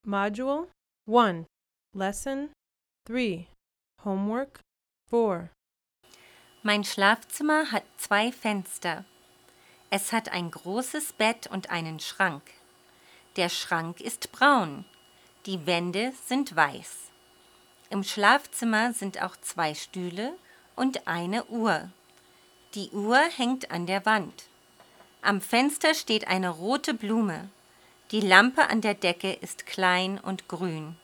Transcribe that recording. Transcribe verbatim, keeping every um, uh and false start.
Module one, Lesson three, Homework four. Mein Schlafzimmer hat zwei Fenster. Es hat ein großes Bett und einen Schrank. Der Schrank ist braun. Die Wände sind weiß. Im Schlafzimmer sind auch zwei Stühle und eine Uhr. Die Uhr hängt an der Wand. Am Fenster steht eine rote Blume. Die Lampe an der Decke ist klein und grün.